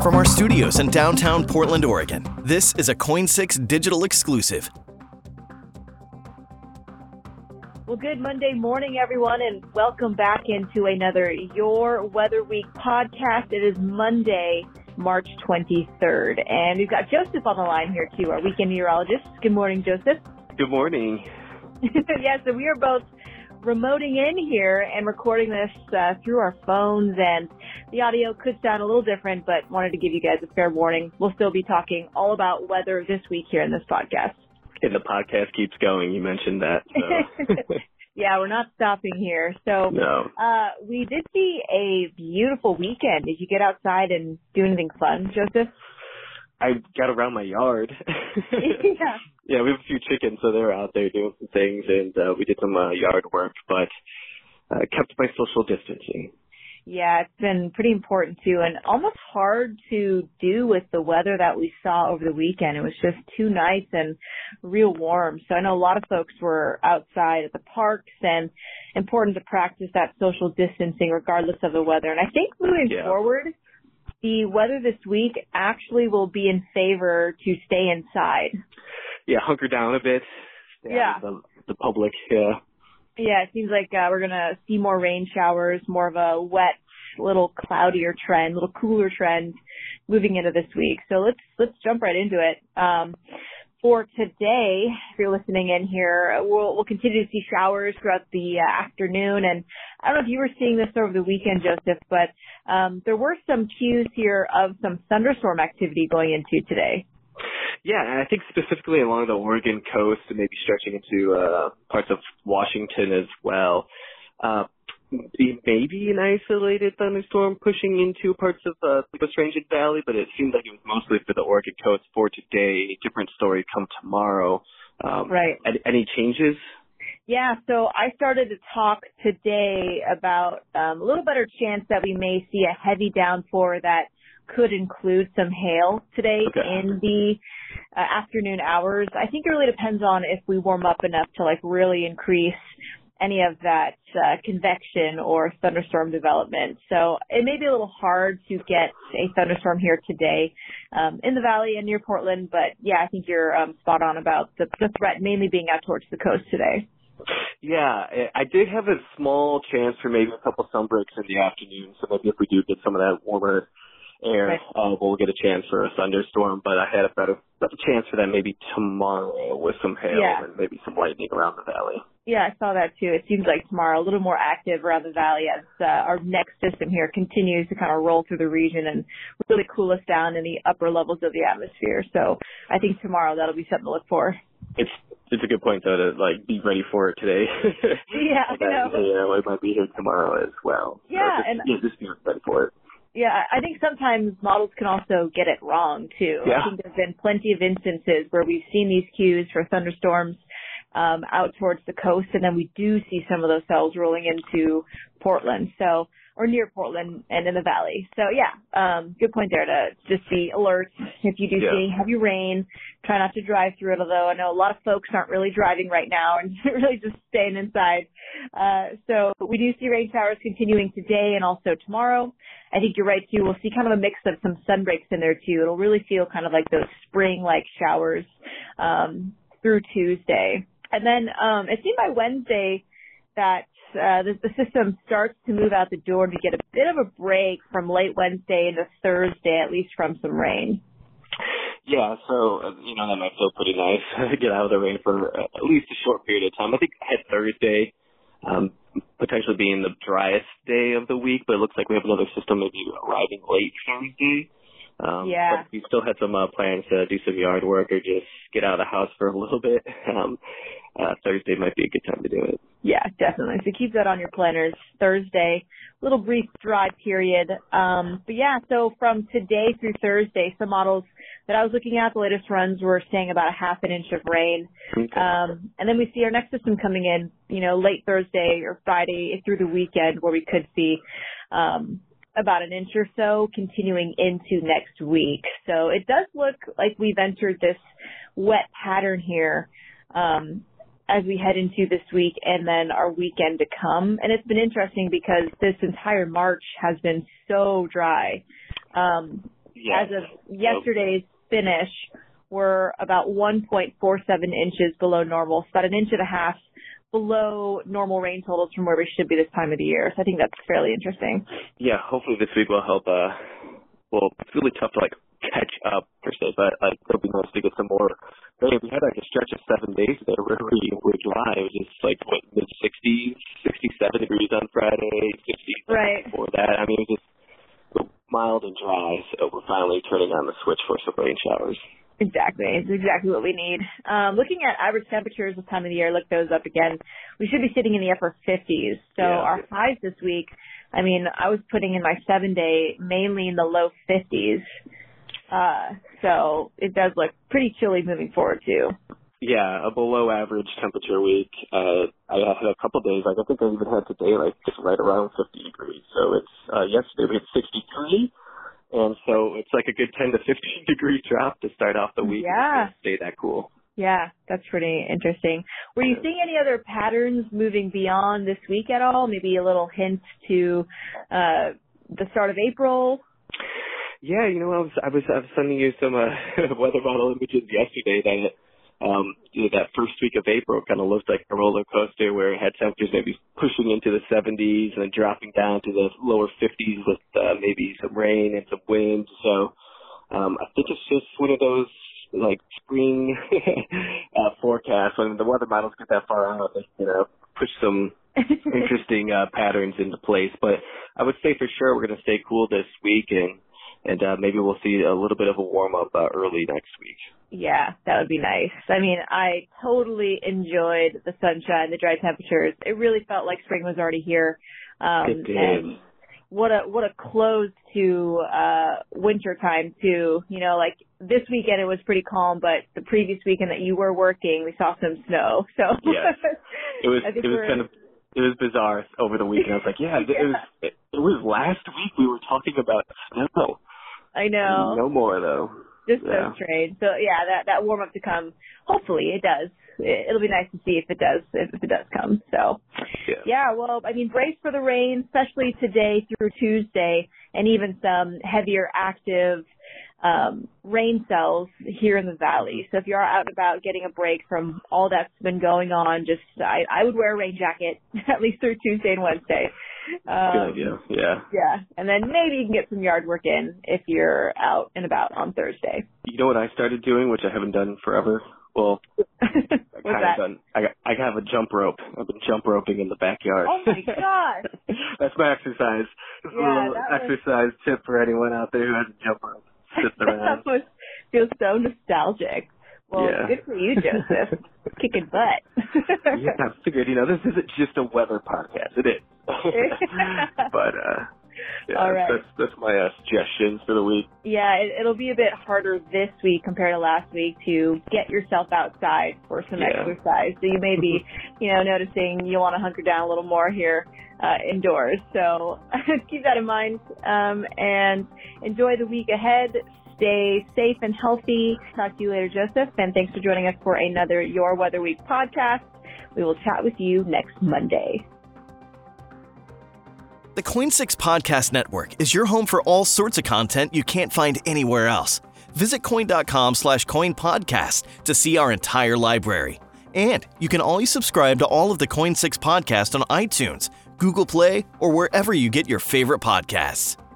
from our studios in downtown Portland, Oregon. This is a Coin6 digital exclusive. Well, good Monday morning, everyone, and welcome back into another Your Weather Week podcast. It is Monday, March 23rd, and we've got Joseph on the line here, too, our weekend meteorologist. Good morning, Joseph. Good morning. Yeah, so we are both remoting in here and recording this through our phones, and the audio could sound a little different, but wanted to give you guys a fair warning. We'll still be talking all about weather this week here in this podcast. And the podcast keeps going. You mentioned that. So. Yeah, we're not stopping here. So no. We did see a beautiful weekend. Did you get outside and do anything fun, Joseph? I got around my yard. Yeah. Yeah, we have a few chickens, so they're out there doing some things, and we did some yard work, but kept my social distancing. Yeah, it's been pretty important, too, and almost hard to do with the weather that we saw over the weekend. It was just too nice and real warm. So I know a lot of folks were outside at the parks, and important to practice that social distancing regardless of the weather. And I think moving forward, the weather this week actually will be in favor to stay inside. Yeah, hunker down a bit. The public, yeah. Yeah, it seems like we're going to see more rain showers, more of a wet, little cloudier trend, little cooler trend moving into this week. So let's jump right into it. For today, if you're listening in here, we'll continue to see showers throughout the afternoon. And I don't know if you were seeing this over the weekend, Joseph, but there were some cues here of some thunderstorm activity going into today. Yeah, and I think specifically along the Oregon coast and maybe stretching into parts of Washington as well. Maybe an isolated thunderstorm pushing into parts of the Strangent Valley, but it seemed like it was mostly for the Oregon coast for today. Different story come tomorrow. Right. Any changes? Yeah, so I started to talk today about a little better chance that we may see a heavy downpour that could include some hail today in the afternoon hours. I think it really depends on if we warm up enough to really increase any of that convection or thunderstorm development. So it may be a little hard to get a thunderstorm here today in the valley and near Portland. But yeah, I think you're spot on about the threat mainly being out towards the coast today. Yeah, I did have a small chance for maybe a couple sun breaks in the afternoon. So maybe if we do get some of that warmer air, we'll get a chance for a thunderstorm, but I had a better chance for that maybe tomorrow with some hail and maybe some lightning around the valley. Yeah, I saw that too. It seems like tomorrow a little more active around the valley as our next system here continues to kind of roll through the region and really cool us down in the upper levels of the atmosphere. So I think tomorrow that'll be something to look for. It's a good point though to be ready for it today. Yeah, it might be here tomorrow as well. Yeah, so just be ready for it. Yeah, I think sometimes models can also get it wrong, too. Yeah. I think there's been plenty of instances where we've seen these cues for thunderstorms out towards the coast, and then we do see some of those cells rolling into Portland, or near Portland and in the valley. So, yeah, good point there to just be alert if you do see heavy rain. Try not to drive through it, although I know a lot of folks aren't really driving right now and really just staying inside. So we do see rain showers continuing today and also tomorrow. I think you're right, too. We'll see kind of a mix of some sun breaks in there, too. It'll really feel kind of like those spring-like showers through Tuesday. And then it seemed by Wednesday that the system starts to move out the door and we get a bit of a break from late Wednesday into Thursday, at least from some rain. Yeah, so, that might feel pretty nice to get out of the rain for at least a short period of time. I think I had Thursday potentially being the driest day of the week, but it looks like we have another system maybe arriving late Thursday. But we still had some plans to do some yard work or just get out of the house for a little bit. Thursday might be a good time to do it. Yeah, definitely. So keep that on your planners. Thursday, little brief dry period. But yeah, so from today through Thursday, some models that I was looking at, the latest runs were saying about a half an inch of rain. Okay. And then we see our next system coming in, late Thursday or Friday through the weekend where we could see about an inch or so continuing into next week. So it does look like we've entered this wet pattern here as we head into this week and then our weekend to come. And it's been interesting because this entire March has been so dry. Yeah. As of yesterday's finish, we're about 1.47 inches below normal, so about an inch and a half below normal rain totals from where we should be this time of the year. So I think that's fairly interesting. Yeah, hopefully this week will help. Well, it's really tough to catch up per se, but it'll be nice to get some more. We had a stretch of 7 days there where we were dry. It was just mid 60s, 67 degrees on Friday, 60s right before that. I mean, it was just mild and dry. So we're finally turning on the switch for some rain showers. Exactly. It's exactly what we need. Looking at average temperatures this time of the year, look those up again. We should be sitting in the upper 50s. So our highs this week, I mean, I was putting in my 7-day mainly in the low 50s. So it does look pretty chilly moving forward too. Yeah, a below average temperature week. I had a couple days, I think I even had today, just right around 50 degrees. So it's, yesterday we had 63. And so it's a good 10 to 15 degree drop to start off the week. Yeah. And stay that cool. Yeah, that's pretty interesting. Were you seeing any other patterns moving beyond this week at all? Maybe a little hint to the start of April? Yeah, I was sending you some weather model images yesterday that that first week of April kind of looked like a roller coaster where it had temperatures maybe pushing into the 70s and then dropping down to the lower 50s with maybe some rain and some wind. So I think it's just one of those spring forecasts. When the weather models get that far out, they push some interesting patterns into place. But I would say for sure we're going to stay cool this week and maybe we'll see a little bit of a warm-up early next week. Yeah, that would be nice. I mean, I totally enjoyed the sunshine, the dry temperatures. It really felt like spring was already here. It did. And what a close to winter time too. This weekend it was pretty calm, but the previous weekend that you were working, we saw some snow. So yes. It was bizarre over the weekend. I was like, it was last week we were talking about snow. I know. No more though. Just so strange. So yeah, that warm up to come. Hopefully it does. It'll be nice to see if it does come. So yeah. Well, I mean, brace for the rain, especially today through Tuesday, and even some heavier active rain cells here in the valley. So if you are out and about getting a break from all that's been going on, I would wear a rain jacket at least through Tuesday and Wednesday. Good idea. Yeah. Yeah. And then maybe you can get some yard work in if you're out and about on Thursday. You know what I started doing, which I haven't done forever? Well, I have a jump rope. I've been jump roping in the backyard. Oh my gosh. That's my exercise. Just a little exercise tip for anyone out there who has a jump rope. That must feel so nostalgic. Well, good for you, Joseph. Kicking butt. Yeah, I figured, this isn't just a weather podcast. It is. But, all right. That's my suggestions for the week. Yeah, it'll be a bit harder this week compared to last week to get yourself outside for some exercise. So you may be, noticing you want to hunker down a little more here indoors. So keep that in mind and enjoy the week ahead. Stay safe and healthy. Talk to you later, Joseph. And thanks for joining us for another Your Weather Week podcast. We will chat with you next Monday. The Coin6 Podcast Network is your home for all sorts of content you can't find anywhere else. Visit coin.com/coinpodcast to see our entire library. And you can always subscribe to all of the Coin6 podcasts on iTunes, Google Play, or wherever you get your favorite podcasts.